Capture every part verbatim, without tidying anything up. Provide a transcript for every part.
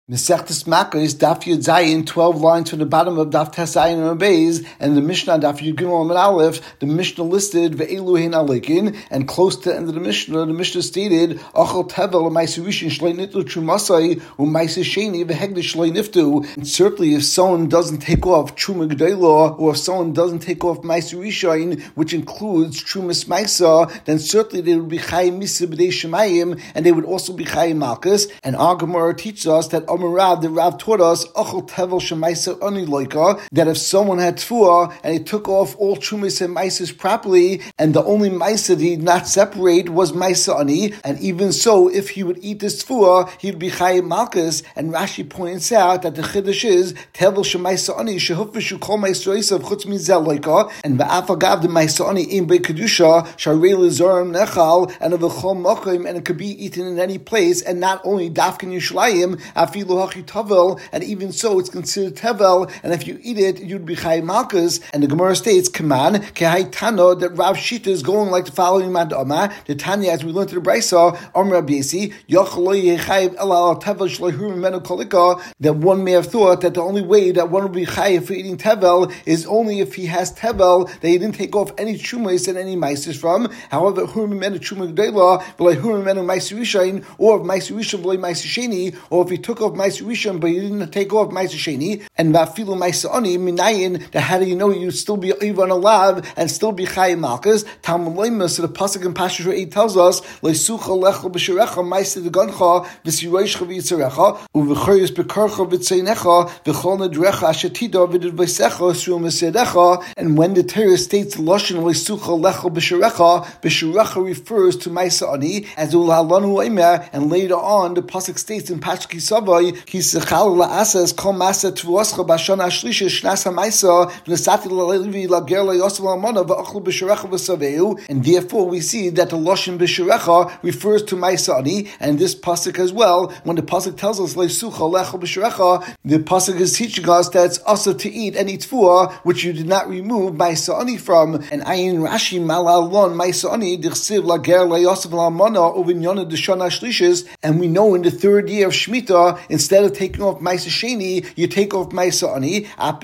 Mesechtes Makos, Daf Yud Zayin, twelve lines from the bottom of Daf Tes Zayin and Beis, and the Mishnah, Daf Yud Gimel and Aleph, the Mishnah listed Ve'elu Hein Alekin, and close to the end of the Mishnah, the Mishnah stated, Achal Tevel, Maisu Rishon, Shloi Nitlu Trumasai, Umaisu Sheni, Vehegdish Shloi Niftu. And certainly if someone doesn't take off Truma G'dayla, or if someone doesn't take off Maisu Rishon, which includes Trumas Maisa, then certainly they would be Chayim Misa B'dei Shemayim, and they would also be Chayim Malchus. And our Gemara teaches us that Rav, the Rav taught us Achal Tevel Shemaisa Ani Loika, that if someone had Tfuah and he took off all Trumas and Maisas properly, and the only Maisa that he did not separate was Maisa Ani, and even so, if he would eat this Tfuah, he would be Chayim Malchus. And Rashi points out that the Chiddush is Tevel Shemaisa Ani Shehufishu Kol Maisa Yisrael Chutz Mizel Loika, and Va'afagav the Maisa Ani Im Bei Kedusha Sharei Lezorim Nechal, and of a Chol Mochim, and it could be eaten in any place, and not only Dafkin Yishlayim Afilu Tevel, and even so it's considered tevel, and if you eat it, you'd be Chayim Malchus. And the Gemara states, Kaman, Kehai Tano, that Rav Shita is going like the following Mad Amma, the Tanya, as we learned to the Brisa, Amr Abisi, Yachaloi Yechayiv Elal Tevel Shlehu Menu Kolika, that one may have thought that the only way that one would be Chayiv for eating tevel is only if he has tevel, that he didn't take off any Chumas and any Maisis from. However, Hurim Menu Chuma G'dayla, V'lai Hurim Menu Maisu Rishain, or if Maisu Rishain V'lai Maisu Sheni, or if he took off Maisu Rishon, but you didn't take off Maisa Sheni, and Vafilu Maisa Ani, Minayin, that how do you know you'd still be Ivan Alav and still be Chayim Malchus? Talmud Leimus, so the Pasuk in Pashas Re'eh tells us, Leisucha Lecha B'Sherecha, Maisa D'Gancha, V'Siroishcha V'Yitzarecha, U'V'Choyos B'Karcha V'Tzeinecha, V'Chol Nedrecha Ashetida V'Did V'Secha, Srum V'Sedecha. And when the Torah states Lashon Leisucha Lecha B'Sherecha, B'Sherecha refers to Maisa Ani, as Ulhalanu Eimer, and later on the Pasuk states in Pashas Kisavai, Kisachal la'asas kol masa tvuoscha b'shana ashlisha shnas ha'maisa v'nesati la'levi la'ger la'yosef la'amana v'achlu b'sherecha v'saveu. And therefore we see that the lashon b'sherecha refers to Maisa Ani, and this pasuk as well. When the pasuk tells us leisucha lecha b'sherecha, the pasuk is teaching us that it's also to eat any tfuah which you did not remove Maisa Ani from. And ayin Rashi malalon Maisa Ani dichsiv la'ger la'yosef la'amana uvinyona d'shana ashlishas. And we know in the third year of Shemitah, instead of taking off Maisa Sheni, you take off Maisa Ani.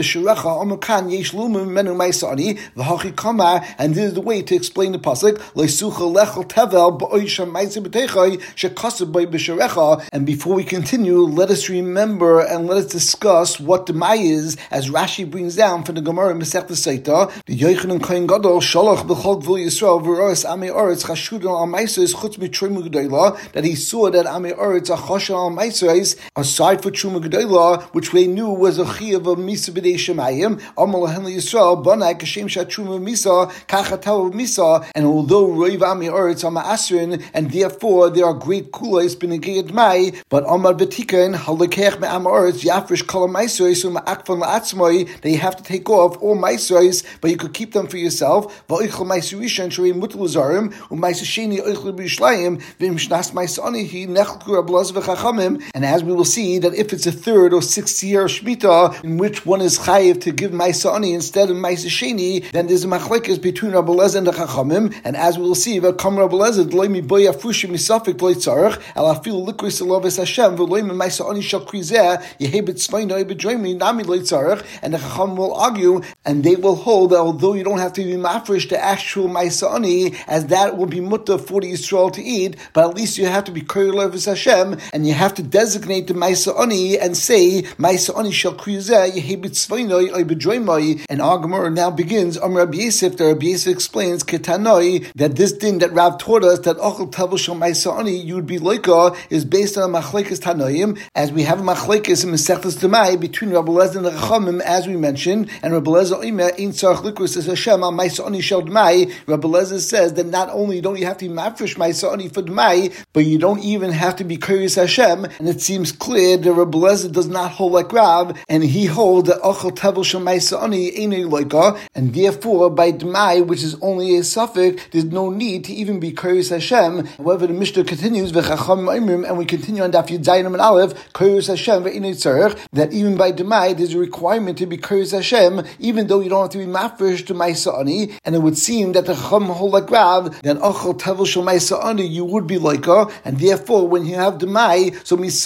And this is the way to explain the pasuk. And before we continue, let us remember and let us discuss what the Mai is, as Rashi brings down from the Gemara in Masechtas Sotah. The Yochanan Kohen Gadol shalach b'chol gvul Yisrael v'roas Amei Oretz chashudon al Maisos chutz mitruma g'dayla, that he saw that Amei Oretz are chashudon al Maisos aside for Truma G'dayla, which they knew was a chiyav of Misa B'dei Shemayim, Amal Lahen Yisrael, Banai Kashem Shat Truma Misa, Kachatel Misa. And although Roiv Ami Oretz are Ma'asrin, and therefore there are great kulas b'negei Mai, but Amar V'tiken Halakech Me'am Oretz Yafresh Kol Maisos U'Ma'akvan La'atzmoi, they have to take off all Maisos, but you could keep them for yourself. Va'oichel Maisu Rishon Shrei Mutal Zarim U'Maisu Sheni Oichel B'Yishlayim V'Im Shnas Maisa Ani Hi Nechel Rabbi Elazar V'Chachamim. And as we will see that if it's a third or sixth year of Shemitah in which one is chayiv to give Maisa Ani instead of Maisa Sheni, then there's a machlekes between Rabbi Elazar and the Chachamim. And as we will see, V'kam Rabbi Elazar d'loi mi boy afrushim misafik d'loi tzarech el afil likri salavis Hashem v'loi mi Maisa Ani shal krizeh yehei b'tzvayno b'dreimi nami d'loi tzarech. And the Chachamim will argue, and they will hold that although you don't have to be mafresh the actual Maisa Ani, as that will be mutter for the Yisrael to eat, but at least you have to be koyel levis Hashem, and you have to designate the Maisa Ani and say Maisa Ani shall kriyazeh yehi b'tzvayno oy b'dreimai. And our Gemara now begins. Amar Rabbi Yosef, the Rabbi Yosef explains ketanoi, that this thing that Rav taught us, that ochel tevel shel Maisa Ani you would be loika, is based on a machlekes tanoim, as we have a machlekes in Masechtas Demai between Rabbi Elazar and the Chachamim, as we mentioned. And Rabbi Elazar oimer ein tzarich likros es Hashem al Maisa Ani shel Demai. Rabbi Elazar says that not only don't you have to be mafresh Maisa Ani for Demai, but you don't even have to be koyes Hashem. And it seems clear that Rabbi Elazar does not hold like Rav, and he holds that ochel tevel shel Maisa Ani einei loika, and therefore by Demai, which is only a suffix, there's no need to even be koyes Hashem. However, the Mishnah continues v'chacham oimrim, and we continue on Daf Yud Zayin and Aleph, koyes Hashem ve'einei tzarech, that even by Demai there's a requirement to be koyes Hashem, even though you don't have to be mafresh to Maisa Ani. And it would seem that the Chacham hold like Rav, that ochel tevel shel Maisa Ani you would be loika, and therefore when you have Demai, so misafik you have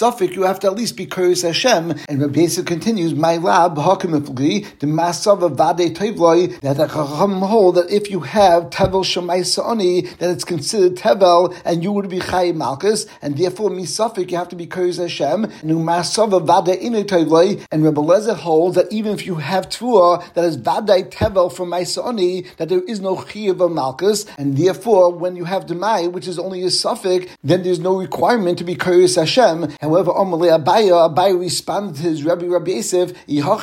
have to at least be curious Hashem. And Rabbi Yosef continues, my lab, the Masava Vade Tevloi, that the Chacham hold that if you have Tevel Shemai Sa'ani, then it's considered Tevel, and you would be Chai Malchus, and therefore Misafik, you have to be curious Hashem. And Masava Vade Ine Tevloi, and Rabbi Lezer holds that even if you have Tvua that is Vade Tevel from my Sa'ani, that there is no Chiyav of Malchus, and therefore when you have Demai, which is only a Safik, then there's no requirement to be curious Hashem. However, Amalei Abaya, Abaya responded to his Rabbi Rabbi Yosef,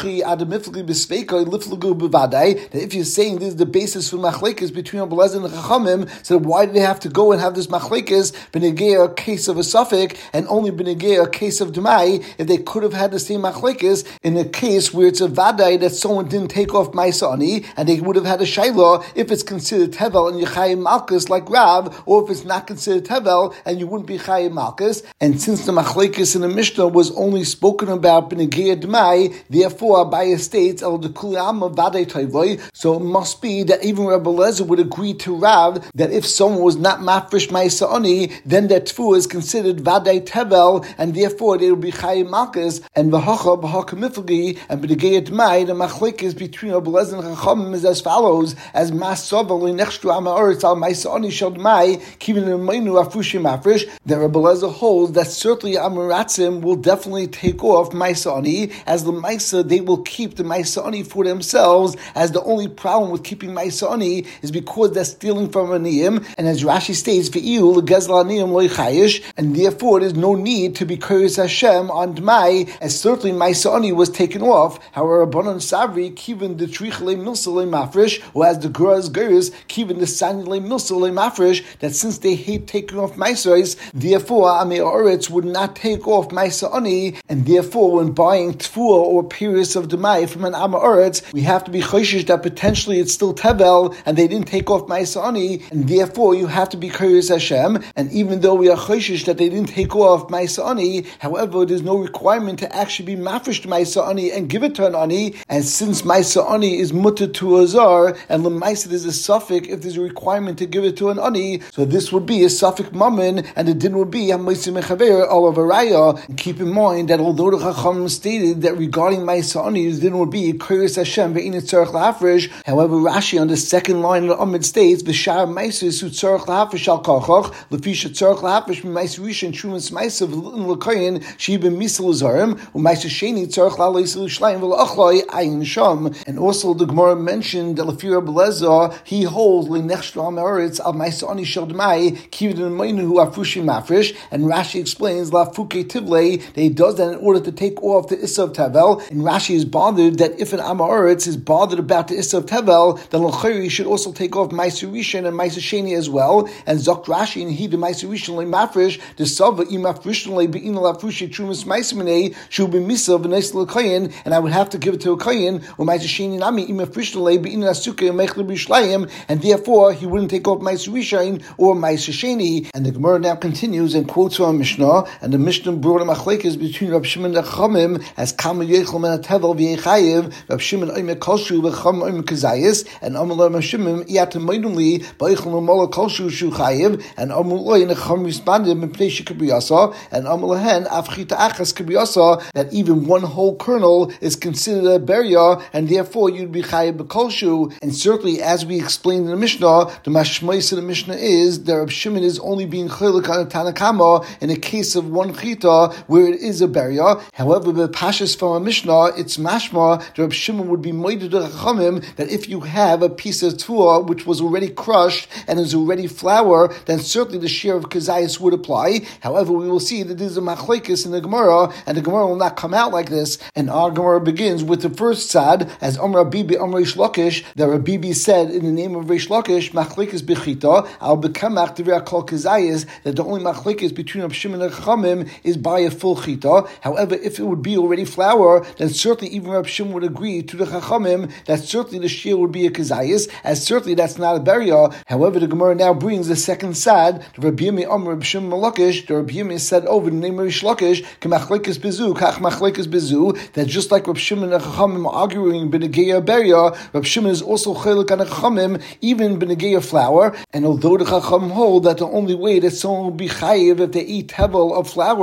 that if you're saying this is the basis for machlekes between Rabbi Lezer and the Chachamim, so why do they have to go and have this machlekes b'negei a case of a suffix and only b'negei a case of demai, if they could have had the same machlekes in a case where it's a vadai that someone didn't take off ma'asani, and they would have had a shayla if it's considered tevel and yechayim malchus like Rav, or if it's not considered tevel and you wouldn't be chayim malchus. And since the machlekes in the Mishnah was only spoken about b'negei demai, therefore Abaya states el dekuliyam vadai toivoi. So it must be that even Rabbi Lezer would agree to Rav that if someone was not mafresh ma'asani, then that tfu is considered vadai tevel, and therefore they would be chayim malchus. And v'hacha b'hacha miflagi and b'negei demai, the machlekes between Rabbi Lezer and Chachamim is as follows: as masavel nechshtu amaretz al ma'asani shel demai kivin l'meinu afushim mafresh. That Rabbi Lezer holds that certainly Amaratzim will definitely take off ma'asani, as the ma'asa they will keep the ma'asani for themselves. As the only problem with keeping ma'asani is because they're stealing from aniyim, and as Rashi states, v'iyu l'gezel aniyim lo yichayish, and therefore there's no need to be curious Hashem on Dmai, as certainly ma'asani was taken off. However, Rabbanan Savri kivin the trich le milsa le mafresh, or as the Guras Guras kivin the sani le milsa le mafresh, that since they hate taking off ma'asais, therefore Amei Oretz would not take off ma'asani, and therefore when buying tfuah or periods of Dmai from an Amei Oretz, we have to be choishish that potentially it's still tevel and they didn't take off ma'asani, and therefore you have to be curious Hashem. And even though we are choishish that they didn't take off ma'asani, however, there's no requirement to actually be mafresh to ma'asani and give it to an ani. And since ma'asani is mutter to a zar, and l'maisa there's a suffix if there's a requirement to give it to an ani, so this would be a suffix mammon, and the din would be ha'moisim mechaver olav araya. And keep in mind that although the Chacham stated that regarding ma'asani, the din would be curious Hashem ve'init tzarich lahafresh. However, Rashi on the second line of the Amid states v'shar ma'aser su tzarich lahafresh al kochach lefisha tzarich lahafresh b'ma'aser rishon shumas ma'aser v'l'in l'koyin she'ibim misel zarim u'ma'aser sheni tzarich la'leisel shleim v'l'achloi ayin sham. And also the Gemara mentioned that Lefi Rabbi Lezer he holds l'nechshtu ha'meretz al ma'aser ani shel d'mai kivin meinu hu afushim mafresh, and Rashi explains lafuke tivlei that he does that in order to take off the isav tavel. And Rashi is bothered that if an Amoritz is bothered about the isav tevel, then l'chayri should also take off ma'aser rishon and ma'aser sheni as well. And Zok Rashi and he the ma'aser rishon le mafresh the sava imafrishon le be'in lafushi trumas ma'aser minei should be misav v'neis l'kayin, and I would have to give it to a kayin or ma'aser sheni nami imafrishon le be'in asuke meichel b'shlayim, and therefore he wouldn't take off ma'aser rishon or ma'aser sheni. And the Gemara now continues and quotes from Mishnah, and the Mishnah brought a machlekes between Rab Shimon and Chachamim as kama yechol men tevel v'yechayev. Rab Shimon oimer kolshu v'cham oimer kazayis, and Amalei Rab Shimon iyatem moidumli ba'echol l'mola kolshu shu chayev, and Amalei and Chacham responded mipnei shekabiyasa, and Amalei afchita achas kabiyasa, that even one whole kernel is considered a beria, and therefore you'd be chayev b'kolshu. And certainly, as we explained in the Mishnah, the mashmois of the Mishnah is that Rab Shimon is only being chaylik on a tanakama in a case of one chita where it is a beria. However, the pashas from a Mishnah, it's mashma that Rab Shimon would be moided to Chachamim that if you have a piece of tuah which was already crushed and is already flour, then certainly the share of kazayas would apply. However, we will see that this is a machlekes in the Gemara, and the Gemara will not come out like this. And our Gemara begins with the first sad, as Amar Bibi Amar Reish Lakish, that Rabbi said in the name of Reish Lakish, machlekes bechita, al bekamach divrei kol kazayas, that the only machlekes between Rab Shimon and Chachamim is by a full chita. However, if it would be already flour, then certainly even Rab Shimon would agree to the Chachamim that certainly the share would be a kazayas, as certainly that's not a beria. However, the Gemara now brings the second sad, the Rabbi Yirmi Amar Rab Shimon Malakish, the Rabbi Yirmi said over the name of Reish Lakish, k'machlekes bezu, kach machlekes bezu, that just like Rab Shimon and Chachamim are arguing b'negeya beria, Rab Shimon is also chelik on Chachamim, even b'negeya flour. And although the Chachamim hold that the only way that someone will be chayiv if they eat tevel of flour is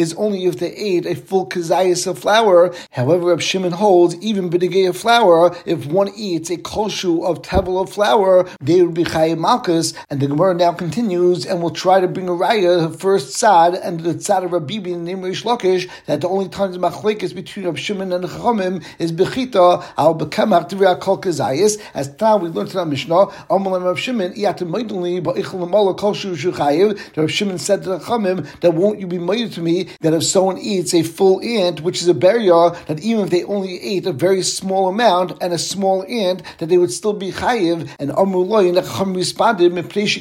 is only if they ate a full kazayas of flour. However, Reb Shimon holds even b'negei of flour, if one eats a koshu of tevel of flour, they would be chayiv malchus. And the Gemara now continues and will try to bring a raya, the first tzad and the tzad of Rabbi Bibi in the name Reish Lakish, that the only times machlekes between Reb Shimon and the Chachamim is bechita al bekemach divrei kol kazayis. As now we learned in our Mishnah, Amalem Reb Shimon iyatem moedli ba'ichel lamala koshu shuchayiv. Reb Shimon said to the Chachamim that won't you be moeded to me that if someone eats a full ant, which is a beria, that even if they only ate a very small amount and a small ant, that they would still be chayiv. And Amru Lo, and the Chacham responded,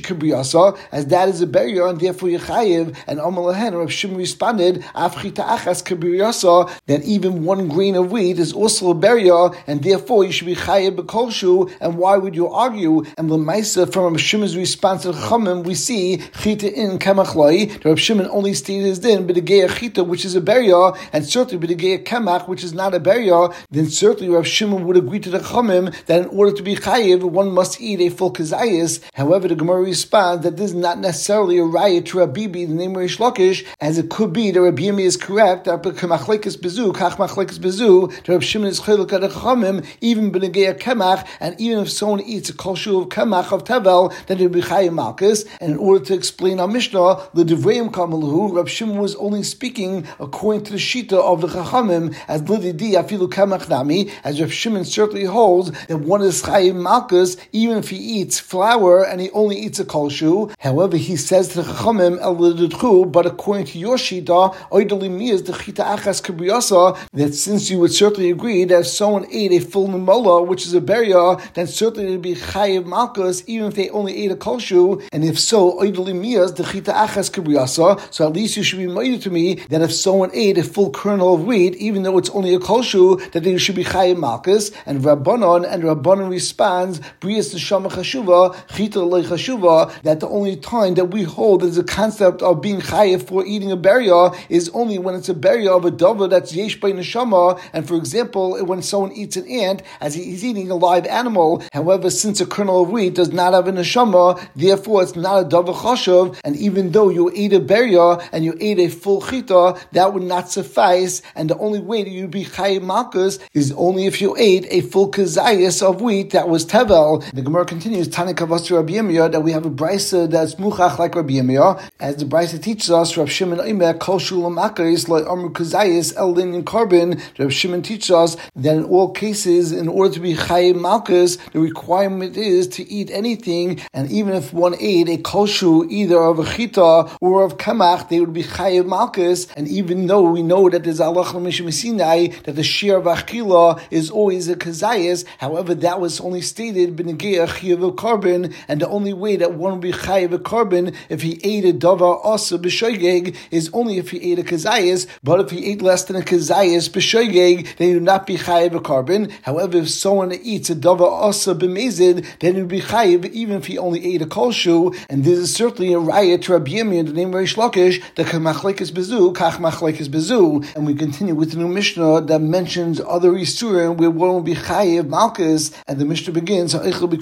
as that is a beria, and therefore you're chayiv. And Amar Lehen, Reb Shimon responded, Afchita achas kabiriyasa, that even one grain of wheat is also a beria, and therefore you should be chayiv b'kolshu. And why would you argue? And l'maisa, from Reb Shimon's response to the Chachamim, we see chita in kemach loi. Reb Shimon only stated his din b'degei chita, which is a beria, and certainly b'degei kemach, which is not a beria. Then certainly Reb Shimon would agree to the Chachamim that in order to be chayiv, one must eat a full kazayas. However, the Gemara responds that this is not necessarily a riot to Rabbi Bibi, the name Reish Lakish, as it could be that Rabbi Yirmiyah is correct, that machlekes bezu, kach machlekes bezu, that Reb Shimon is chiluk at the Chachamim, even b'negei kemach, and even if someone eats a kol shu of kemach of tevel, then it would be chayiv malchus. And in order to explain our Mishnah, the devreim kamalahu, Reb Shimon was only speaking according to the shita of the Chachamim, as lididi afilu kemach nami, as Reb Shimon certainly holds that one is chayiv malchus even if he eats flour and he only eats a kol shu. However, he says to the Chachamim el lididchu, but according to your shita, oidali mi is the chita achas kabriyasa, that since you would certainly agree that if someone ate a full nemola, which is a beria, then certainly it would be chayiv malchus even if they only ate a kol shu. And if so, oidali mi is the chita achas kabriyasa. So at least you should be moided to me that if someone ate a full kernel of wheat, even though it's only a kol shu, that they should be chayiv malchus. And Rabbanon and Rabbanon responds, Brias neshama chashuva, chita le chashuva, that the only time that we hold as a concept of being chayiv for eating a beria is only when it's a beria of a dova that's yesh by neshama. And for example, when someone eats an ant, as he's eating a live animal. However, since a kernel of wheat does not have a neshama, therefore it's not a dova chashuv. And even though you ate a beria and you ate a full chita, that would not suffice. And the only way that you'd be chayiv malchus is only if you ate a full kazayas of wheat that was tevel. The Gemara continues, Tani Kavas Rabbi Yirmiyah, that we have a brisa that's muchach like Rabbi Yirmiyah, as the brisa teaches us, Rav Shimon Omer kol shulam akaris like amru kazayas el din and carbon. Rav Shimon teaches us that in all cases, in order to be chayiv malchus, the requirement is to eat anything, and even if one ate a kol shu either of a chita or of kamach, they would be chayiv malchus. And even though we know that there's halach l'mishim sinai that the shir of achila is always a kazayas, however, that was only stated b'negei chayiv carbon, and the only way that one would be chayiv carbon if he ate a davar asa b'shoigeg is only if he ate a kazayas. But if he ate less than a kazayas b'shoigeg, then he would not be chayiv carbon. However, if someone eats a davar asa b'mezid, then he would be chayiv even if he only ate a kol shu. And this is certainly a riot to Rabbi Yirmiyah in the name of Reish Lakish, that machlekes bezu, kach machlekes bezu. And we continue with the new Mishnah that mentions other isurim where one will be chayiv malchus, and the Mishnah begins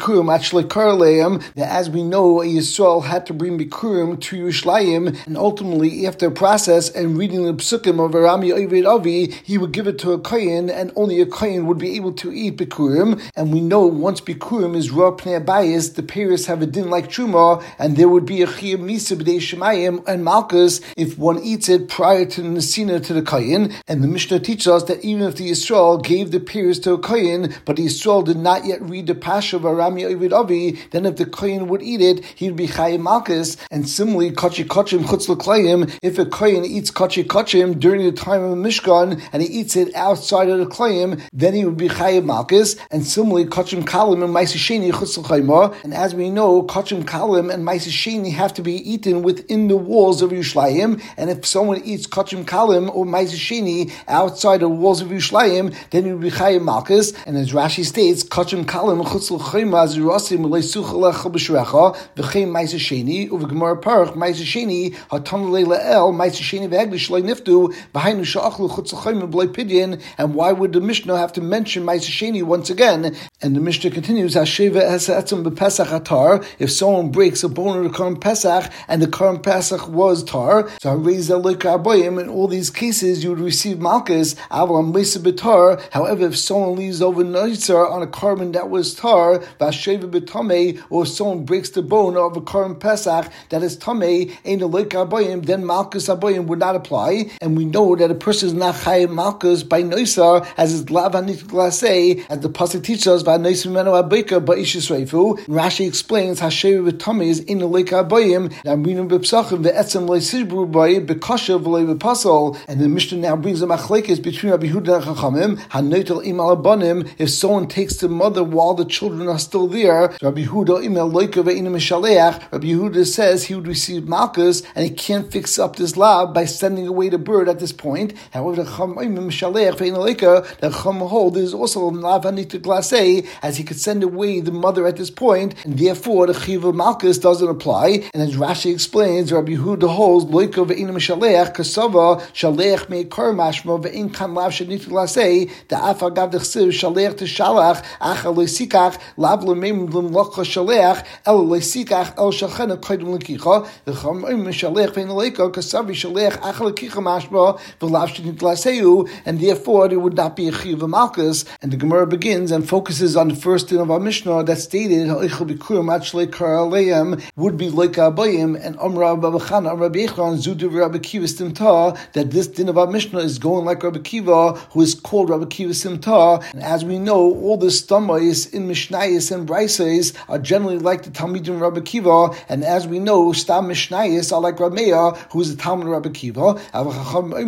that as we know, Yisrael had to bring bikurim to Yerushalayim, and ultimately after a process and reading the psukim of Arami Oived Avi, he would give it to a kohen, and only a kohen would be able to eat bikurim. And we know once bikurim is raw pnei abayis, the parents have a din like truma, and there would be a chiyuv misa b'dei shemayim and malchus if one eats it prior to the nesina to the kohen. And the Mishnah teaches us that even if the Yisrael gave the parents to a kohen, but the Yisrael did not yet read the pasha of Arami Oived Avi, then if the kohen would eat it, he would be chayiv malchus. And similarly, kachi kachim chutz l'klayim, if a kohen eats kachi kachim during the time of a mishkan and he eats it outside of the klayim, then he would be chayiv malchus. And similarly, kachim kalim and ma'aseh sheni chutz l'chayma. And as we know, kachim kalim and ma'aseh sheni have to be eaten within the walls of Yerushalayim. And if someone eats kachim kalim or ma'aseh sheni outside the walls of Yerushalayim, then he would be chayiv malchus. And as Rashi states, kachim kalim chutz l'chayma zirasim leisuchalech b'shrecha v'chein ma'aseh sheni u'v'gemara parach ma'aseh sheni hatan le'el ma'aseh sheni v'egdish le'niftu v'hainu sha'achlu chutz l'chayma b'lei pidyon. And why would the Mishnah have to mention ma'aseh sheni once again? And the Mishnah continues, Hasheva esatzum bepesach atar. If someone breaks a bone of the Karm Pesach and the Karm Pesach was tar, so Hareza Loika Abayim. In all these cases, you would receive malchus. Aval Mesa betar. However, if someone leaves over noitzer on a carbon that was tar, Vasheva betame, or someone breaks the bone of a Karm Pesach that is tamei, ain't a Loika Abayim, then malchus Abayim would not apply. And we know that a person is not chayav malchus by noitzer, as is lavanit glase, as the pasuk teaches us. Rashi explains Hashem v'tamei is in the lake abayim. Namrinu b'psachim ve'etzem le'sibru b'ay b'kasha v'lei b'pasol. And the Mishnah now brings a machlekes between Rabbi Yehuda and Chachamim. Hanotel imal abanim. If someone takes the mother while the children are still there, Rabbi Yehuda imal loika ve'inu mishaleach. Rabbi Yehuda says he would receive malchus and he can't fix up this lab by sending away the bird at this point. However, the Chachamim mishaleach ve'inu loika. The Chachamim hold is also lavanit glase, as he could send away the mother at this point, and therefore the Chiv of Malchus doesn't apply. And as Rashi explains, Rabbi Yehuda holds Loika ve'inu mishalech kasava shalech meikar mashma ve'in kan lav shenit lasei da'af agav dechsiv shalech teshalach acha loisikach lav lemem lemlocha shalech el loisikach el shalchena koydem lekicha the Chachamim mishalech ve'in leika kasavi shalech acha lekicha mashma ve'lav shenit laseu, and therefore there would not be a Chiv of Malchus. And the Gemara begins and focuses on the first din of our Mishnah that stated would be like Abayim, and Amra Rabbi Chana Rabbi Echron Zudiv Rabbi Kiva Simta, that this din of our Mishnah is going like Rabbi Kiva, who is called Rabbi Kiva Simta. And as we know, all the stomachs in Mishnayos and Braisais are generally like the Talmidim Rabbi Kiva, and as we know, Stam Mishnayos are like Rabbi Meir, who is the Talmud of Rabbi Kiva. However,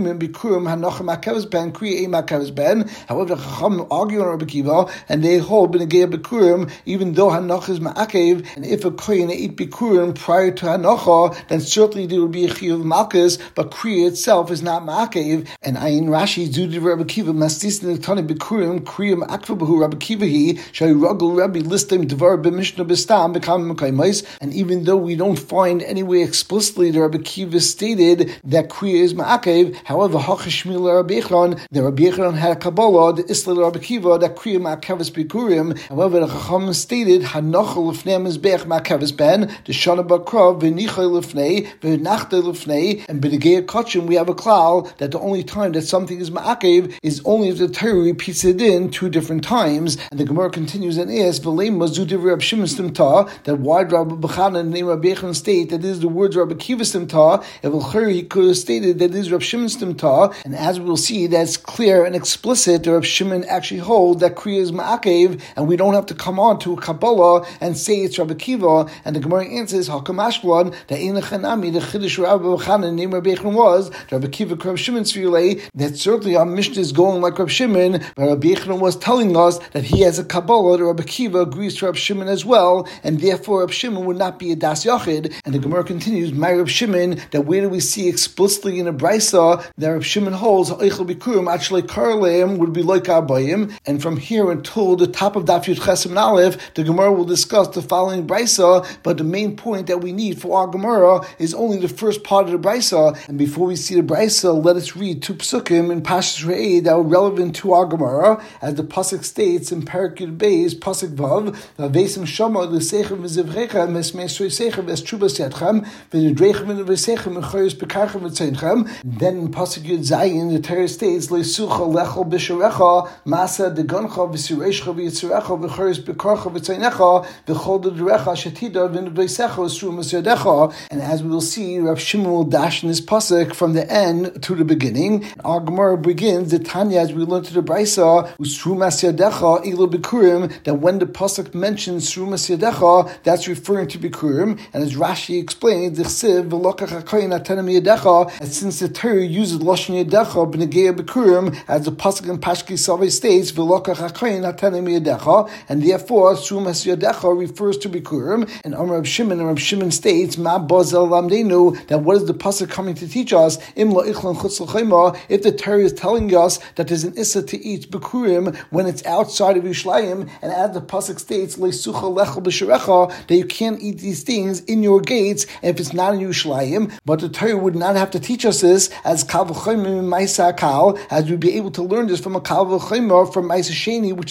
the Chacham argue on Rabbi Kiva, and they hold b'negei bikurim, even though hanach is ma'akev, and if a kohen eat bikurim prior to hanacha, then certainly there would be a chiyuv malchus, but kriya itself is not ma'akev. And ayin Rashi zudi Rabbi Kiva mastis nektani bikurim kriya ma'akva b'hu Rabbi Kiva he shay ragul Rabbi listim devar b'mishnah b'stam b'kam mekaymis. And even though we don't find anywhere explicitly that Rabbi Kiva stated that kriya is ma'akev, however hachashmil Rabbi Echron, the Rabbi Echron had a kabbalah, the isla Rabbi Kiva, that kriya ma'akevis bikurim. However, the Chacham stated Hanochel lefnei mizbech ma'akevis ben the shana bakrav v'nichay lefnei v'nachtay lefnei, and b'negei kachim we have a klal that the only time that something is ma'akev is only if the Torah repeats it in two different times. And the Gemara continues and asks v'leim mazudiv Rabbi Shimon stimta, that why Rabbi Bechana and Rabbi Echron state that this is the words Rabbi Kiva stimta. If al he could have stated that this is Rabbi Shimon stimta, and as we will see, that's clear and explicit that Rabbi Shimon actually holds that kriya is ma'akev, and we don't have to come on to a Kabbalah and say it's Rabbi Kiva. And the Gemara answers Hakam Ashkelon that in the Chanami the Chiddush Rabbi Bechana name Rabbi Echron was Rabbi Kiva Rabbi Shimon Tzvilei, that certainly our Mishnah is going like Rabbi Shimon, but Rabbi Echron was telling us that he has a Kabbalah that Rabbi Kiva agrees to Rabbi Shimon as well, and therefore Rabbi Shimon would not be a Das Yachid. And the Gemara continues, my Rabbi Shimon, that where do we see explicitly in a Brisa that Rabbi Shimon holds Eichel Bikurim actually Karleim would be like Abayim, and from here until the top of Daf Yud Chesem Aleph, the Gemara will discuss the following Brisa, but the main point that we need for our Gemara is only the first part of the Brisa. And before we see the Brisa, let us read two psukim in Pashas Re'eh that are relevant to our Gemara, as the pasuk states in Perek Yud Beis, pasuk Vav, V'aveisim shama l'seichem v'zivrechem v'smeisroisechem v'estrubas yadchem v'nidrechem v'sechem v'choyos bekarchem v'tzeinchem. Then in pasuk Yud Zayin, the Torah states Le'sucha lechol b'sharecha masa degoncha v'sireischa v'yitzurecha v'choyos bekarcha v'tzeinecha v'chol d'derecha shetida v'nidreisecha v'strumas yadecha. And as we will see, Rav Shimon will dash in this pasuk from the end to the beginning. And our Gemara begins the Tanya, as we learned to the Brisa, Ustrumas yadecha ilo bikurim, that when the pasuk mentions Strumas yadecha, that's referring to bikurim. And as Rashi explains, Dichsiv v'lokach hakoyin atenem yadecha, and since the Torah uses lashon yadecha b'negei bikurim, as the pasuk in Pashki Saveh states, v'lokach hakoyin atenem yadecha, and therefore Strumas yadecha refers to bikurim. And Amar Reb Shimon, and Reb Shimon states, Ma bazel lamdenu, that what is the pasuk coming to teach us? Im lo ichlan chutz l'chayma, if the Torah is telling us that there's an issa to eat bikurim when it's outside of Yerushalayim, and as the pasuk states, leisucha lechel b'sharecha, that you can't eat these things in your gates if it's not in Yerushalayim. But the Torah would not have to teach us this as kal v'chayim ma'isa kal, as we'd be able to learn this from a kal v'chayim from ma'isa sheni, which is more kal.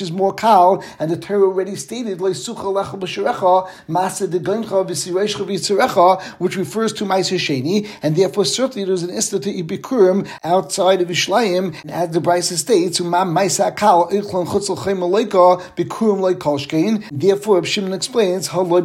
Kal, and the Torah already stated, which refers to Ma'aser Sheni, and therefore certainly there's an Issa to eat Bikurim outside of Yishlayim, as the Brisa states, therefore Reb Shimon explains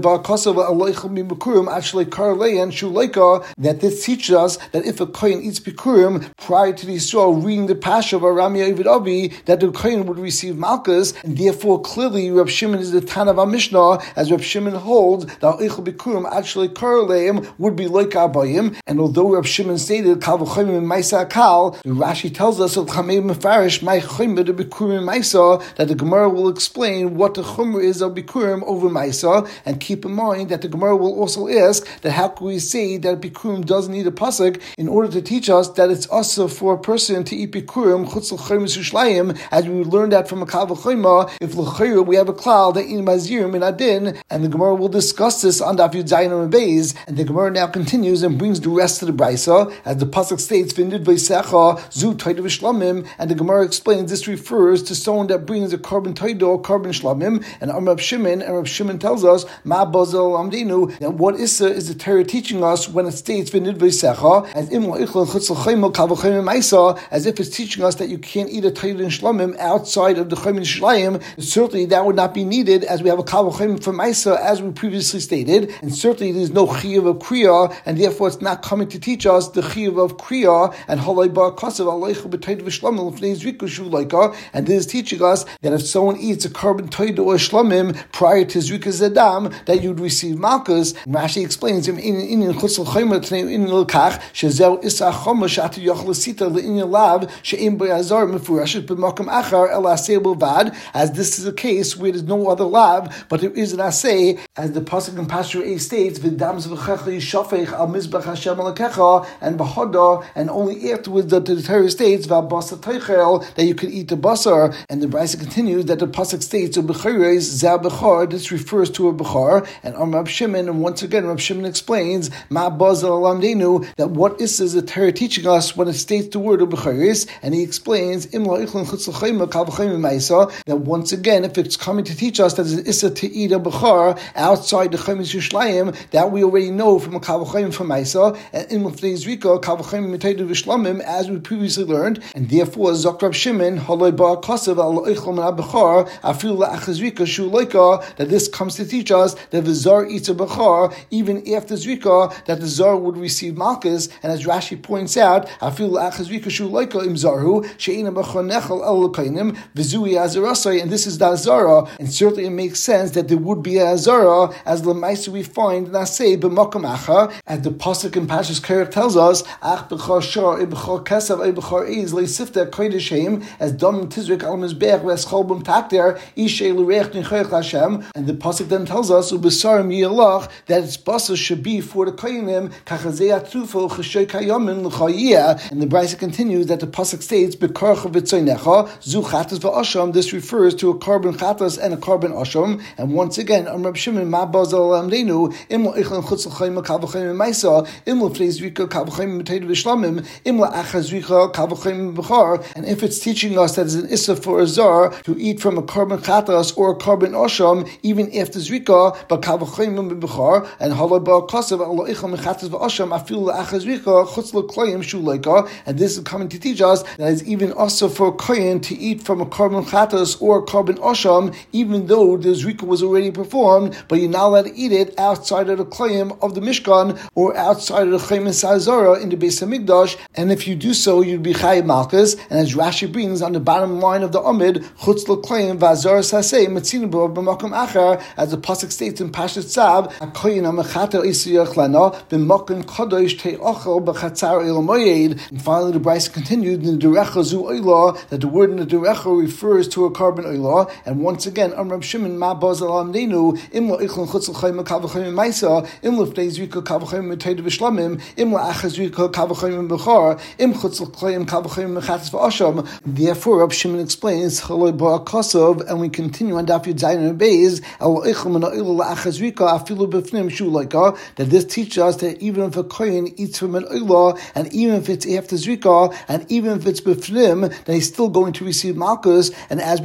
that this teaches us that if a Kohen eats Bikurim prior to the Yisrael reading the Pasha of Aramia Ovid Abi, that the Kohen would receive Malchus, and therefore clearly Reb Shimon is the Tan of our Mishnah, as Reb Shimon holds that Eichel Bikurim actually Karaleim would be like Abayim, and although Reb Shimon stated Kal v'Choyim Ma'aser Kal, the Rashi tells us of Chamei Mefarish My Choyim the Bikurim Ma'aser, that the Gemara will explain what the Chumra is of Bikurim over Ma'aser, and keep in mind that the Gemara will also ask that how can we say that Bikurim doesn't need a pasuk in order to teach us that it's also for a person to eat Bikurim Chutz l'Choyim Yishlayim, as we learned that from a Kal v'Choyim. If l'Chayr we have a cloud that in Mazirim in Adin, and the Gemara will discuss this on Daf Yud Zayin and Beis, and the Gemara now continues and brings the rest of the Brisa, as the pasuk states V'nid v'Yisecha Zu Toida v'Shlamim, and the Gemara explains this refers to someone that brings a carbon Toida or carbon Shlamim, and Amar Reb Shimon, and Reb Shimon tells us Ma Bazel Amdenu, that what Issa is the Torah teaching us when it states V'nid v'Yisecha as Im La'ichlon Chutz l'Chayim Kal v'Choyim Ma'aser, as if it's teaching us that you can't eat a Toida and Shlamim outside of the Choyim Shlayim. Certainly that would not be needed, as we have a Kal v'Choyim for Ma'aser, as we previously stated, and certainly there's no Chiyuv of Kriya, and therefore it's not coming to teach us the Chiyuv of Kriya, and Halay Bar Kasav Aleichu B'Toida v'Shlamim L'fnei Zrika Shu Laika, and this is teaching us that if someone eats a carbon Toida or Shlamim prior to Zrika Zedam, that you'd receive Malchus. And Rashi explains in in in Chutz l'Chayim in L'Kach Shezel Issa Choma Shatu Yochel Sita L'In Lav She'im B'Yazar Mefurashet B'Makom Achar El Aseh B'Vad, as this is a case where there's no other lav, but there is an aseh, as the pasuk in Pasuk A states, "V'dams v'checha yishafech al mizbach Hashem alakecha," and b'hoda, and only afterwards that the Torah states v'abasa teichel, that you could eat the basar. And the Brisa continues that the pasuk states "U'b'chayres zeh b'char." This refers to a b'char, and Amar Reb Shimon, and once again Reb Shimon explains Ma bazel alamdenu, that what is is the Torah teaching us when it states the word "U'b'chayres," and he explains Im la'ichlon chutz l'chayim kal v'chayim ma'aser, that once again if it's coming to teach us that it's issa to eat a b'char outside the Choyim Yishlayim, that we already know from a Kal v'Choyim from Ma'aser, and in L'fnei Zrika Kal v'Choyim Toida v'Shlamim, as we previously learned, and therefore Zok Reb Shimon Haloi Bar Kasav Al Eichel Min B'char Afil La'achaz Zrika Shu Loika, that this comes to teach us that the Zar eats a b'char even after Zrika, that the Zar would receive Malchus, and as Rashi points out, Afil La'achaz Zrika Shu Loika Im Zarhu She'ina B'char Nechel El L'Kainim V'Zui Azarasai, and this is the Azara, and certainly it makes sense that there would be a Azara, as L'maisa we find Nasei B'Makom Acha, as the pasuk in Pashas Kerech tells us Ach B'char Shar E B'char Kesav E B'char Eiz Le'Sifta Kodesh Heim, as Dom Tizrik Al Mizbeach V'Eschol B'm Takter Ishay L'Reich N'Choyach Hashem, and the pasuk then tells us U'Besarim Yilach, that its basar should be for the Koyanim Kachazei Atrufo Cheshoy Kayamin L'Chayiyah, and the Brisa continues that the pasuk states B'Karcha V'Tzoynecha Zu Chatas V'Asham. This refers to a carbon Chatas and a carbon Asham, and once again Amar Reb Shimon Ma Bazel Amdenu Im La'ichlon Chutz l'Chayim Kal v'Choyim Ma'aser Im L'fnei Zrika Kal v'Choyim Toida v'Shlamim Im La'achaz Zrika Kal v'Choyim B'char, and if it's teaching us that it's an issa for a zar to eat from a carbon Chatas or a carbon Asham even after Zrika, but Kal v'Choyim B'char, and Halal Bar Kasav Al La'ichlon Mechatas v'Asham Afil La'achaz Zrika Chutz l'Klayim Shu Leika, and this is coming to teach us that it's even also for a kohen to eat from a carbon Chatas or a carbon Asham, even though the Zrika was already performed, but you're not allowed to eat it outside of the Klayim of the Mishkan or outside of the Chayim Sazara in the Beis HaMikdash, and if you do so, you'd be Chayiv Malchus, and as Rashi brings on the bottom line of the Amid, Chutz l'Klayim V'Azar Sasei Metzina Bo B'Makom Achar, as the pasuk states in Pashas Tzav, HaKoyin HaMechater Isiyach Lana B'Makom Kadosh Te'ochel B'Chatzar El Moyed, and finally the Brisa continued in the Derecha Zu Oila, that the word in the Derecha refers to a carbon Oila, and once again Amar Reb Shimon Ma Bazel Amdenu Im La'ichlon Chutz l'Chayim Kal v'Choyim Ma'aser Im L'fnei Zrika Kal v'Choyim Toida v'Shlamim Im La'achaz Zrika Kal v'Choyim B'char Im Chutz l'Chayim Kal v'Choyim Mechatas v'Asham. Therefore Reb Shimon explains Chaloi Bar Kasav, and we continue on Daf Yud Zayin and Beis El La'ichlon Min Ha'oila La'achaz Zrika Afilu B'fnim Shu Loika, that this teaches us that even if a kohen eats from an oila, and even if it's after Zrika, and even if it's B'fnim, then he's still going to receive Malchus, and as we know in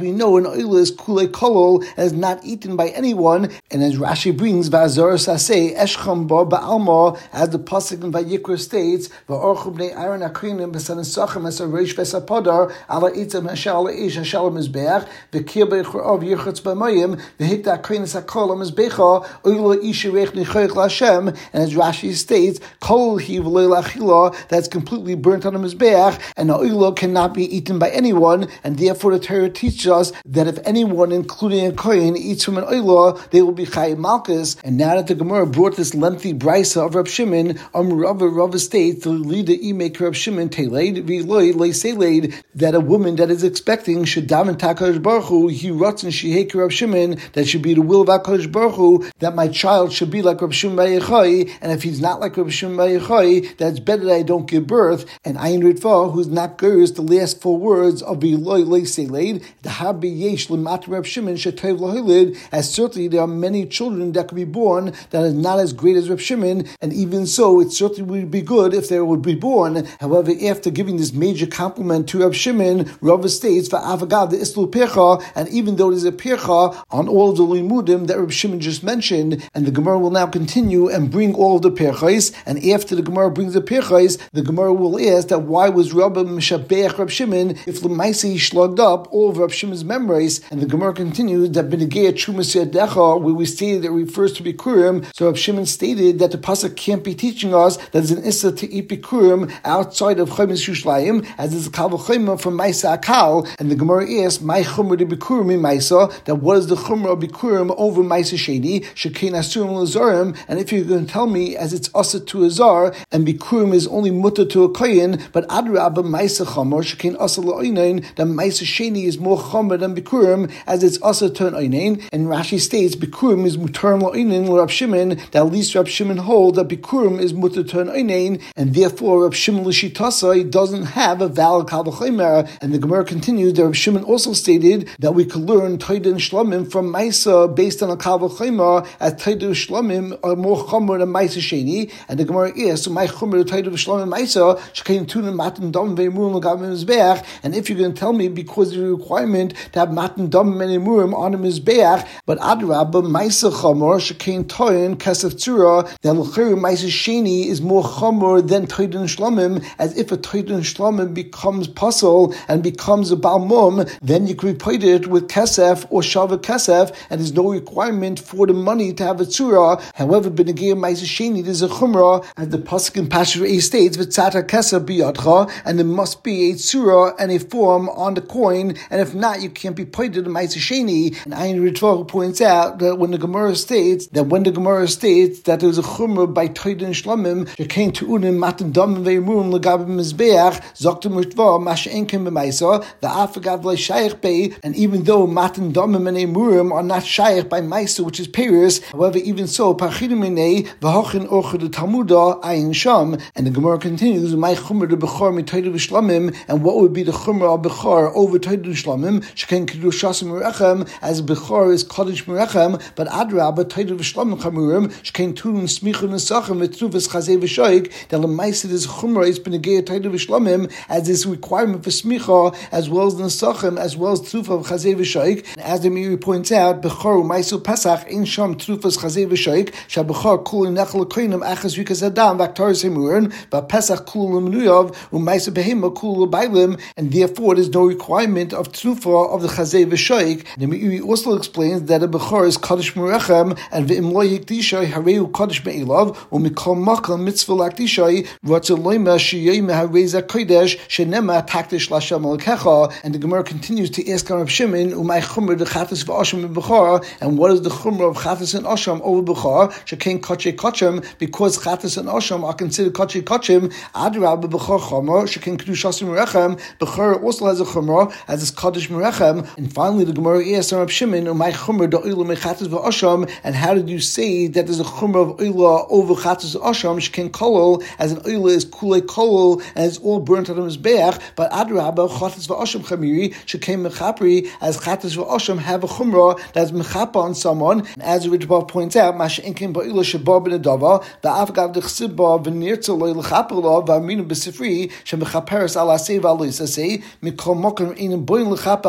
oil is kule kolol, and is not eaten by anyone. And as Rashi brings, Vazor Saseh Eshcham Bo Ba'alma, as the pasuk in Vayikra states, Va'orchu bnei Aaron akrinim b'sanisachem as a reish v'sapadar ala itzam hashal ish hashal mizbeach v'kir b'chorov yirchatz b'mayim v'hit akrin sakol mizbecha oila ishirech nichoich l'Hashem. And as Rashi states, kol hi v'lei lachila, that's completely burnt on the mizbeach, and the oila cannot be eaten by anyone. And therefore, the Torah teaches us that if anyone, including a kohen, eats from an oila, they will be chayim malchus. And now that the Gemara brought this lengthy brisa of Rab Shimon, um Rava Rava states the leader e make Rab Shimon teleid v'loy leiseleid, that a woman that is expecting should daven Hakadosh Baruch Hu, he rots and she hate Rab Shimon, that should be the will of Hakadosh Baruch Hu, that my child should be like Rab Shimon bar Yochai, and if he's not like Rab Shimon bar Yochai, that's better that I don't give birth. And Ayin Ritva, who's not gers, the last four words of v'loy leiseleid, the habi yesh l'mat Rab Shimon shetayv lahilid, as certainly there are many children that could be born that is not as great as Rab Shimon, and even so, it certainly would be good if they would be born. However, after giving this major compliment to Rab Shimon, Rava states, "Va'avagad the islu pircha," and even though there's a pircha on all of the limudim that Rab Shimon just mentioned, and the Gemara will now continue and bring all of the pirchais, and after the Gemara brings the pirchais, the Gemara will ask that why was Rabba mishabeach Rab Shimon if l'maisi slugged up all of Rab Shimon's memories, and the Gemara continues that b'negei trumas yadecha, where we stated it refers to bikurim, so Rab Shimon stated that the pasuk can't be teaching us that it's an issa to eat bikurim outside of Chaymis Yushlayim, as it's a kal v'chayma from Maisa Akal. And the Gemara asks, "My chumra de bikurim in Maisa, that what is the chumra of bikurim over Maisa Sheni? Shekein asurim lazarim." And if you're going to tell me as it's asa to a zar, and bikurim is only mutter to a kohen, but adrabah Maisa chamor shekein asa la'oinain, that Maisa Sheni is more chamor than bikurim, as it's asa to an oinain. And Rashi states bikurim is mutar la'oinain l'Rab Shimon, that at least Rab Shimon holds that bikurim is mutter to an oinain, and therefore Rab Shimon l'shitasa doesn't have a valid kal v'chaymer. And the Gemara continues that Rab Shimon also stated that we could learn Toida and Shlomim from Maisa based on a kal v'chaymer, as Toida and Shlomim are more chomer than Maisa Sheni. And the Gemara asks, so my chomer Toida and Shlomim Maisa shekain tunim matan dom ve'emurim l'gavim mizbeach. And if you're going to tell me because of the requirement to have matan dom and emurim on a mizbeach, but adrabah Maisa chomer shekain toin kesef tzura, that l'chayr Maisa Sheni is more chomer than Toida and Shlomim, as if a Toida and Shlomim becomes puzzle and becomes a balmum, then you could replace it with kesef or shava kesef, and there's no requirement for the money to have a tzura. However, b'negei Maisa Sheni there's a chumrah, as the pasuk in Pasuk A states, v'tzata kesef biyadcha, and there must be a tzura and a form on the coin, and if not, you can't be paid to the Maisa Sheni. And Ayin Ritva points out that when the Gemara states that when the Gemara states that there's a chumrah by Toida and Shlomim, shekein tu'unim matan dam ve'emurim l'gabim mizbeach, zoktim Ritva mash'enkim b'maisa v'afagav le'shayich bei. And even though matan damim and emurim are not shayich by maisa, which is Paris, however, even so, parchidim minei v'hochin orcha de talmuda ayin sham. And the Gemara continues, my chumra de bechor mi Toida v'shlamim, and what would be the chumra of bechor over Toida v'shlamim? Shekein kedushas mirechem, as bechor is kodesh mirechem, but adrabah Toida v'shlamim chamurim shekein turun smichun nesachem v'truvas chazei v'shoik, that l'maisa this chumra is b'negei Toida v'shlamim, as this requirement for smicha as well as nesachem as well as trufa of chazei v'shoik. As the Meiri points out, bechor u'maisu pesach in sham trufas chazei v'shoik shabechor kul nechel koinim achas rikas adam v'aktaris hemurin v'pesach kul l'menuyav u'maisu behema kul l'bailim, and therefore there is no requirement of trufa of the chazei v'shoik. The Meiri also explains that a bechor is kodesh merechem, and v'im lo yikdishay hareu kodesh me'ilav u'mikol makam mitzvah lakdishay v'atzeloyma shiyayim hareza kodesh shenema takdish lashem alkecha. And the Gemara continues to ask Rab Shimon, umay chumra de chatas v'asham in bechor, and what is the chumra of chatas and asham over bechor? Shekein kachay kachem, because chatas and asham are considered kachay kachem. Adrabah bechor chumra shekein kedushas merechem. Bechor also has a chumra as is kadosh merechem. And finally, the Gemara asks Rab Shimon, umay chumra de oila me chatas v'asham, and how did you say that there's a chumra of oila over chatas asham? Shekein kolol, as an oila is kulei kolol and it's all burnt out of his beach, but adrabah chatas v'asham chamiri shekein mechapri, as chatas v'asham have a chumrah that's mechapa on someone. And as the Ritva points out, mash'enkin ba'ila sheba b'nedava va'afgav d'chsibba v'nirtza lo l'chapela v'aminu b'sifri shemechaperes al asei v'al yisasei mikol mokem inim boin l'chapa al davi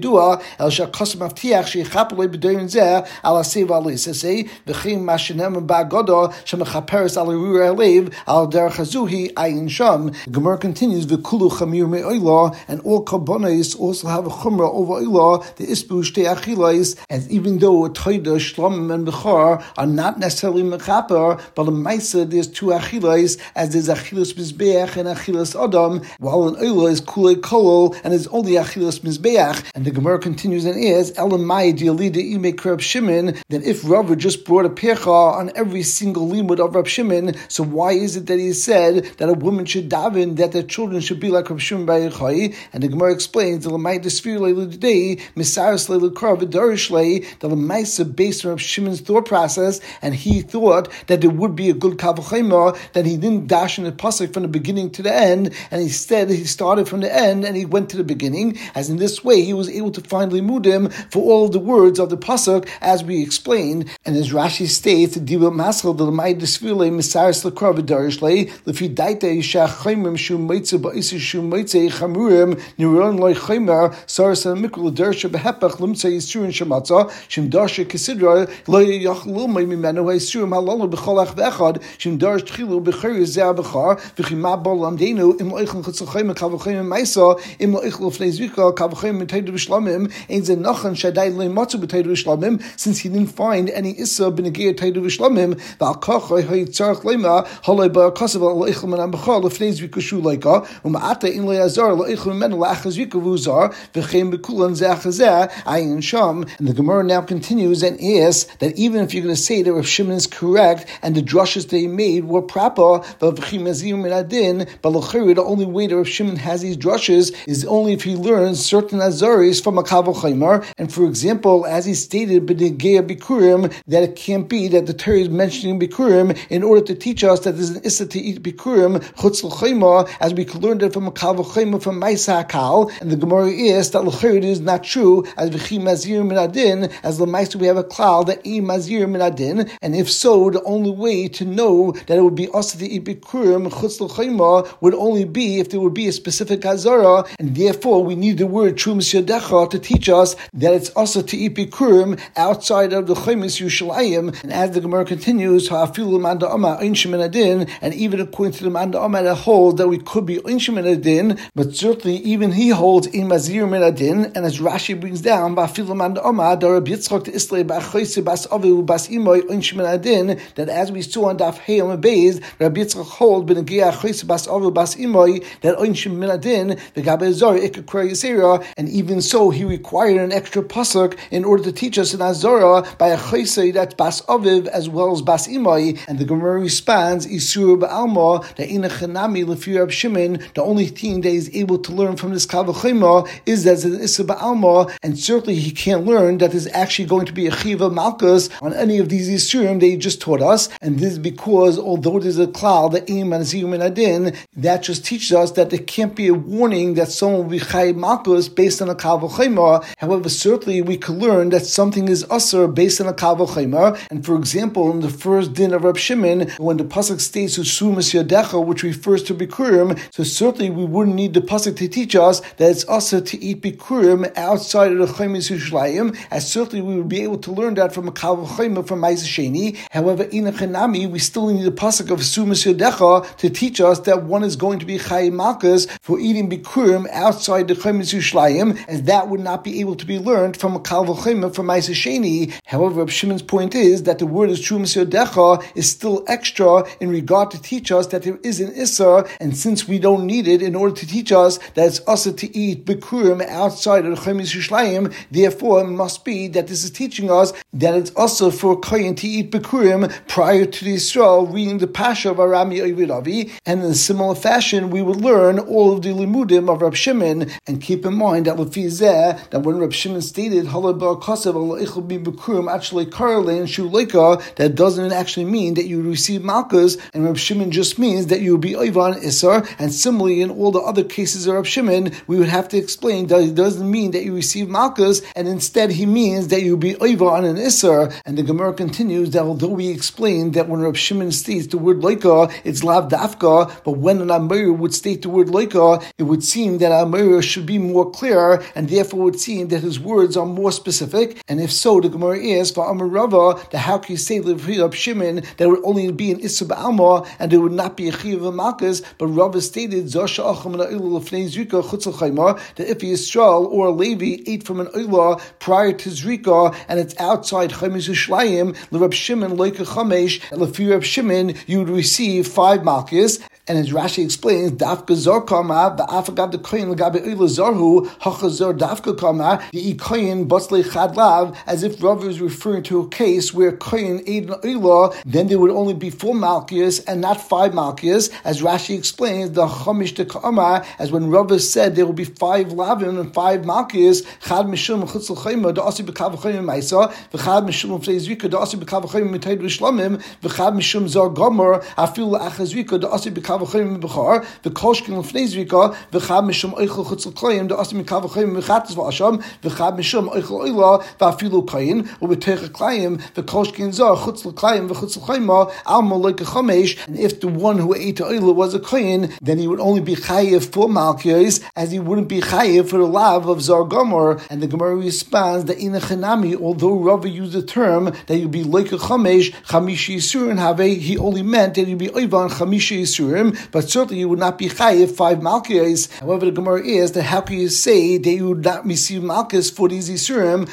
yedua el shakosam avtiach sheichapolei b'doyin zeh al aseh v'alisaseh v'chein mashenem ba'goda shemechaperes al irur alev al derech hazuhi ayin sham. The Gemara continues v'kulu chamir me'oila, and all karbonos also have a chumrah over oila, the isbu shtei achilais, as even though a toida, shlomim, and bechar are not necessarily mechaper, but in Maisa there's two achilais, as there's achilas mizbeach and achilas adam, while an oila is kulei kolol, and is only achilas mizbeach. And the Gemara continues and is elamai dialida ime Rab Shimon, that if Rav just brought a percha on every single limud of Rab Shimon, so why is it that he said that a woman should daven that their children should be like Rab Shimon Bar Yochai? And the Gemara explains the lamai desfir leilu today misaris leilu kar v'darish lei, the lamaisa based on Rab Shimon's thought process, and he thought that there would be a good kavachayma, that he didn't dash in the pasuk from the beginning to the end, and instead he started from the end and he went to the beginning, as in this way he was able to find limudim for all of the words of the pasuk, as we explained. And as Rashi states, Diva Maschal the lamai desfile misaris lekar v'darish lei lefi daita yishach chaymim shu meitze ba'isi shu meitze chamurim niron loy chaymer saras mikul darsha behepach limtze yisurin shamatza shim darsha kisidra loy yachlul may mimenu yisurim halal b'cholach v'echad shim darsh tchilu b'chir yizeh b'char v'chima bol amdenu im loichel chutzachayim kavachayim meisa im loichel fleizvika kavachayim mitaydu b'shlamim ein ze nachan shadai loy matzu b'taydu b'shlamim, since he didn't find any issa b'negei taydu b'shlamim v'al kachay hayitzarach lema halay ba'akasav loichel menam b'char lefleizvika shu leika u'ma'ata in loy azar loichel menu la'achazvika v'uzar v'cheim b'kulan zeh ayin sham. And the Gemara now continues and asks that even if you're going to say that Rav Shimon is correct and the drushes they made were proper, but the only way that Rav Shimon has these drushes is only if he learns certain azaris from a kavachaymer. And for example, as he stated b'negei bikurim, that it can't be that the Torah is mentioning bikurim in order to teach us that there's an issa to eat bikurim chutz l'chaymer, as we could learn that from a kavachaymer from Maisa Hakal. And the Gemara is that l'chayr is not true, as v'chi mazir min adin, as the Maisa we have a klal that e mazir min adin, and if so, the only way to know that it would be asa to eat bikurim chutz l'chaymer would only be if there would be a specific hazara, and therefore we need the word trumas yadecha to teach us that it's asa to eat bikurim outside of the chaymis Yushalayim. And as the Gemara continues, ha'afilu manda ama einshim min adin, and even according to the manda ama that holds that we could be einshim min adin, but certainly even he holds in mazir min adin. And as Rashi brings down, ba'afilu manda ama da Rabbi Yitzchak to islay ba'achayse bas avu bas imoy einshim min adin, that as we saw on Daf Hey on Beis, Rabbi Yitzchak hold b'negei achayse bas avu bas imoy that einshim min adin v'gabe zor ikakra yisera, and even so he required an extra pasuk in order to teach us an azara by a chayse that's bas aviv as well as bas imoy. And the Gemara responds isur ba'alma that in a chanami lefi Rab Shimon, the only thing that he's able to learn from this kavachayma is that it's an isur ba'alma, and certainly he can't learn that there's actually going to be a chiva malchus on any of these isurim that he just taught us. And this is because although there's a klal that im and ziyum and adin, that just teaches us that there can't be a warning that someone will be chay malchus based on a kavachayma. However, certainly we could learn that something is usur based on a kavachayma. And for example, in the first din of Rab Shimon, when the pasuk states usumas yadecha, which refers to bikurim, so certainly we wouldn't need the pasuk to teach us that it's usur to eat bikurim outside of the chaymis Yushalayim, as certainly we would be able to learn that from a kavachayma from Ma'aseh Sheni. However, in a chanami, we still need the pasuk of usumas yadecha to teach us that one is going to be chay malchus for eating bikurim outside the chaymis Yushalayim, as that would not be able to be learned from a kavachayma from Ma'aseh Sheni. However, Rab Shimon's point is that the word is trumas yadecha is still extra in regard to teach us that there is an issa, and since we don't need it in order to teach us that it's asa to eat bikurim outside of the chaymis Yushalayim, therefore it must be that this is teaching us that it's also for kohen to eat bikurim prior to the Yisrael reading the pasha of Arami Ovid Avi. And in a similar fashion, we would learn all of the limudim of Rab Shimon. And keep in mind that lefi zeh, that when Rab Shimon stated halal ba'akasav alaichel bi bikurim actually karalein shu leika, that doesn't actually mean that you receive malchus, and Rab Shimon just means that you will be oivan isar. And similarly, in all the other cases of Rab Shimon, we would have to explain that it doesn't mean that you receive malchus, and instead he means that you will be oivan and isar. And the Gemara continues that although we explained that when Rab Shimon states the word leika, it's lav dafka, but when an amir would state the word leika, it would seem that amir should be more clear, and and therefore it would seem that his words are more specific. And if so, the Gemara is for Amar Rava that how can you say Reb Shimon that would only be an Issa B'Alma and there would not be a Chiyav Malkus? But Rava stated Zosha Acham Lefnei Zrika Chutz L'Chayma that if a Yisrael or a Levi ate from an Oila prior to Zrika and it's outside Chaimish Shlayim, Reb Shimon Loika Chamesh, and Lefi Reb Shimon you would receive five Malkus. And as Rashi explains, Dafka Zor Kama, the Afagab the Koyin Lagabe Oila Zorhu, Hachazor Dafka Kama, the Ikoyin Botzle Chadlav, as if Rav is referring to a case where Koyin ate an Oila, then there would only be four Malkias and not five Malkias. As Rashi explains, the Chamish de Kama, as when Rav said there will be five Lavim and five Malkias, Chad Mishum Chutz L'Chayma, the Asi B'Kav Chayim Maisa, V'Chad Mishum Fnei Zrika, the Asi B'Kav Chayim Mitayid Rishlamim, V'Chad Mishum Zor Gomer, Afil Achazrika, the Asi B'Kav Chayim B'Char, V'Kolshkin L'Fnei Zrika, V'Chad Mishum Eichel Chutz L'Koyim, the Asi B'Kav Chayim V'Chatas V'Asham, V'Chad Mishum Eichel Oila, V'Afilu Koyin, U'B'Teicha Klayim, V'Kolshkin Zor Chutz L'Klayim, V'Chutz L'Chayma, Alma Loika Chamesh. And if the one who ate the Oila was a Koyin, then he would only be Chayiv for Malkios, as he wouldn't be Chayiv for the lav of Zar Gomer. And the Gemara responds that in a Chanami, although Rava used the term that you'd be Loika Chamesh, Chamishi Yisurim Have, he only meant that you'd be Oivan Chamishi Yisurim, but certainly you would not be Chayiv five Malkios. However, the Gemara is that how can you say that you would not receive Malkus for these Yisurim,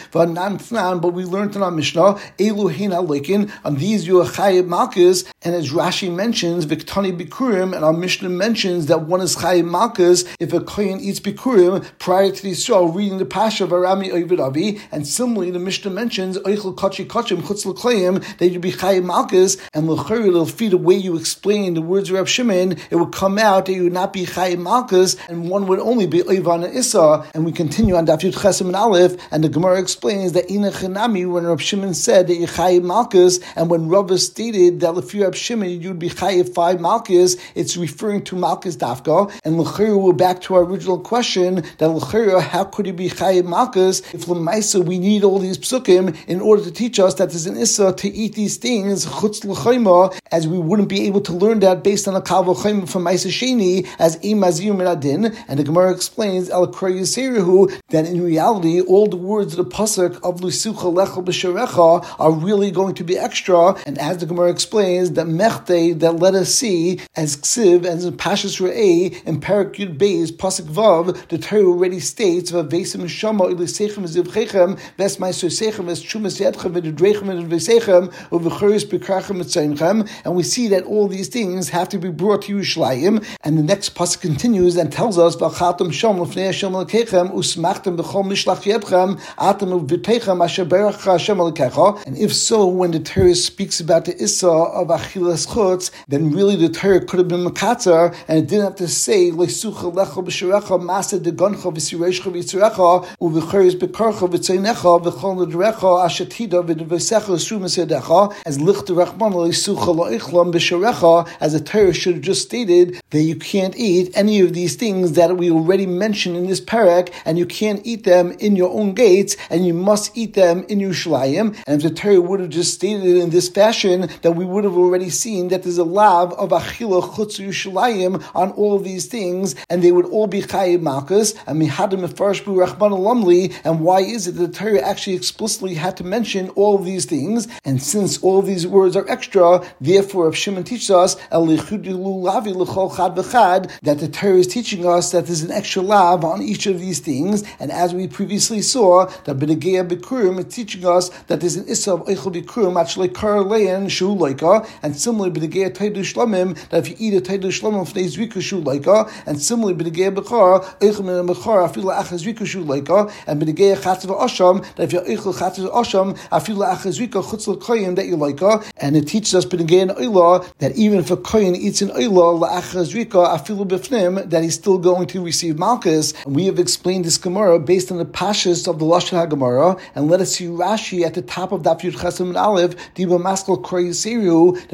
but we learned in our Mishnah, Elu Hina Lekin, on these you are Chayiv Malkus, and as Rashi mentions, Viktani Bikurim, and our Mishnah mentions that one is Chayiv Malkus if a Kohen eats Bikurim prior to the Yisrael reading the Pasha of Arami Ovid Avi, and similarly the Mishnah mentions Oichel Kachi Kachim Chutz L'Klayim that you'd be Chayiv Malkus, and L'chayr feed the way you explain the words of Reb Shimon, it would come out that you would not be Chayiv Malkus, and one would only be Oivan and Issa. And we continue on Daf Yud Chesem and Aleph, and the Gemara explains that Ina Chanami, when Reb Shimon said that you Chayiv Malkus, and when Rava stated that if you Reb Shimon you'd be Chayiv five Malkus, it's referring to Malkus Dafka. And L'chayr, we're back to our original question that L'chayr, how could he be Chayiv Malkus if L'maisa we need all these psukim in order to teach us that there's an Issa to eat these things Chutz L'Chayma, as we wouldn't be able to learn that based on a Kal V'Chayma from Maisa Sheni as Imazir Minadin. And the Gemara explains El Krayaserihu that in reality all the words of the pasuk of Lusucha Lecha B'Sharecha are really going to be extra. And as the Gemara explains that Mechte, that let us see as Ksiv as in Pashas Re'eh in Parak Yud Beis pasuk Vav, the Torah already states Vavesim Shama Ilisechem Zivchechem Ves Maisosechem Ves Chumas Yedchem V'Drechem V'Vesechem V'Churis B'Krachem V'Tzeinchem. And we see that all these things have to be brought to Yerushalayim. And the next pasuk continues and tells us V'Chatam Sham L'Fnei Hashem L'Kechem Usmachtem B'Chol Mishlach Yedchem Atem V'Techem Asher Berach Hashem L'Kecha. And if so, when the Torah speaks about the Issa of Achilas Chutz, then really the Torah could have been Makatzar, and it didn't have to say Leisucha Lecha B'Sharecha Masa Degoncha V'Sireishcha V'Yitzurecha U'V'Cheres B'Karcha V'Tzeinecha V'Chol L'Derecha Ashetida V'Vesecha L'Srum Sedecha, as Lichter Rachman Leisucha Lo'ichlam B'Sharecha, as the Torah should have just stated that you can't eat any of these things that we already mentioned in this parak, and you can't eat them in your own gates, and you must eat them in Yerushalayim. And if the Torah would have just stated it in this fashion, that we would have already seen that there's a lav of Achila Chutz Yerushalayim on all of these things, and they would all be Chayiv Malkus, and Mihadim Mefarsh Bu Rachman Alamli. And why is it that the Torah actually explicitly had to mention all of these things? And since all of these words are extra, therefore if Shimon teaches us that the Torah is teaching us that there's an extra lav on each of these things. And as we previously saw, that B'Negei Bikurim is teaching us that there's an Issa of Eichel Bikurim actually Kar Lein Shu Laika, and similarly B'Negei Taidu Shlamim, that if you eat a Taidu Shlamim Fnei Zrika Shu Laika, and similarly B'Negei Bechar Eichel Min Bechar Afila Achaz Zrika Shu Laika, and B'Negei Chatzav Asham, that if you Eichel Chatzav Asham Afila Achaz Zrika Chutz L'Koyim that you Laika. And it teaches us B'Negei an Oila that even if a Kohen eats an Oila La'achaz Zrika Afilu B'Fnim, that he's still going to receive Malkus. And we have explained this Gemara based on the Pashas of the Lashon HaGemara, and let us see Rashi at the top of Daf Yud Chesem and Aleph Diba Maskal Krayiseriu, that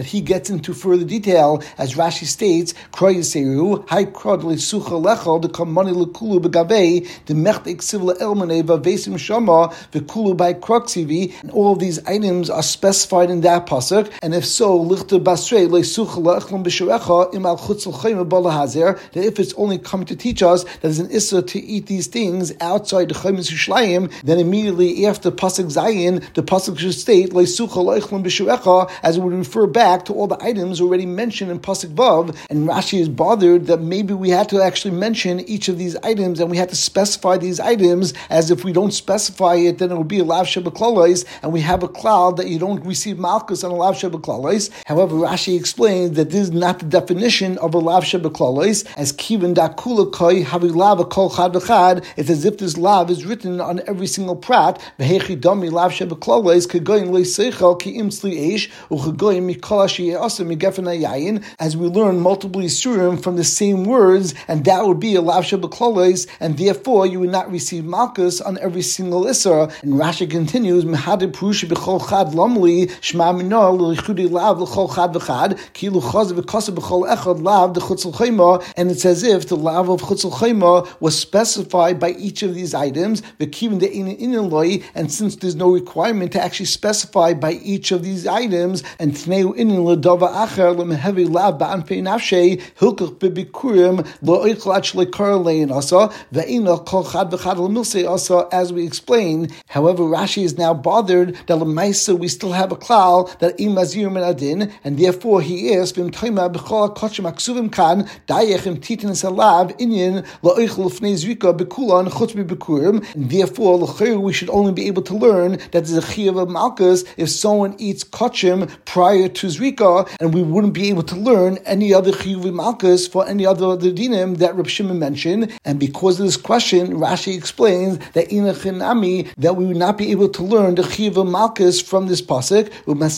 he gets into further detail, as Rashi states, Kro Yiseru, Hai Krod Lesucha Lecho, the Kamani Lekulu Begavei, the Mecht Iksiv Leelmane, Vavesim Shama, Vekulu by Kroksivi, and all of these items are specified in that pasuk, and if so, Lichte Basrei Lesucha Leechlum Bishurecha, Im Al Chutzel Chayim Bala Hazer, that if it's only coming to teach us that there's an issa to eat these things outside the Chayim Yishlayim, then immediately after pasuk Zayin, the pasuk should state Lesucha Leechlum Bishurecha, as it would refer back to all the items already mentioned in pasuk Vav, and Rashi is bothered that maybe we had to actually mention each of these items, and we had to specify these items, as if we don't specify it, then it would be a lav shebeklalais, and we have a cloud that you don't receive malchus on a lav shebeklalais. However, Rashi explains that this is not the definition of a lav shebeklalais, as kiven dakula koi havi lav kol chad v'chad. It's as if this lav is written on every single prat. V'hechi dami lav shebeklalais kegoyin leiseichel ki imsli eish uchegoyin mikol ashiyeh asa migefen hayayin, as we learn multiple isurim from the same words, and that would be a lav shebeklalais, and therefore you would not receive malchus on every single isra. And Rashi continues, Mehadeh Prushi b'chol chad lamli shma minor l'chudi lav l'chol chad v'chad kilu chaz v'kasa b'chol echad lav d'chutzul chayma, and it's as if the lav of chutzul chayma was specified by each of these items, v'kivin de'inin inin loi, and since there's no requirement to actually specify by each of these items, and tneu inin l'dava acher l'mehevi lav ba'anpei nafshei hilkach b'bikurim lo'oichel ach le'kar le'in asa ve'ina kol chad v'chad l'milsei asa, as we explained. However, Rashi is now bothered that l'maisa we still have a klal that im mazir min adin, and therefore he is v'im toima b'chol ha'kochim aksuvim kan dayechem titin salav inyan lo'oichel l'fnei zrika b'kulan chutz b'bikurim, and therefore l'chayr we should only be able to learn that there's a chiyuv of malchus if someone eats kochim prior to zrika, and we wouldn't be able to learn any other chiyuv of malchus for any other other dinim that Reb Shimon mentioned. And because of this question, Rashi explains that inachinami that we would not be able to learn the chiyuv of malchus from this pasuk.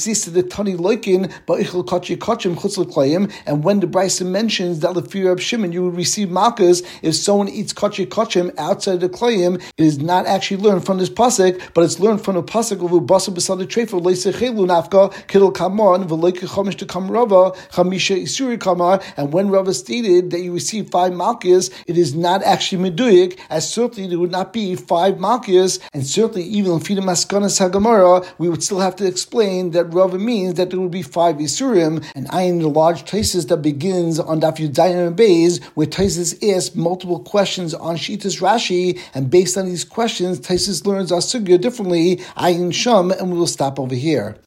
And when the Brisa mentions that the fear of Shimon you would receive malchus if someone eats kachi kachim outside the klayim, it is not actually learned from this pasuk, but it's learned from the pasuk of ubasa b'sad treifah leisechelu nafka kidol kamon v'loike chamish to kam rava chamisha isuri kamar. And when Rava stated that you receive five malchus, it is not actually meduyik, as certainly there would not be five malchus, and certainly even if the maskanas hagamara, we would still have to explain that Rava means that there would be five isurim. And I in the large Taisus that begins on Daf Yud Zayin and Beis, where Taisus asks multiple questions on Shitas Rashi, and based on these questions, Taisus learns our sugya differently. Ayin Sham, and we will stop over here.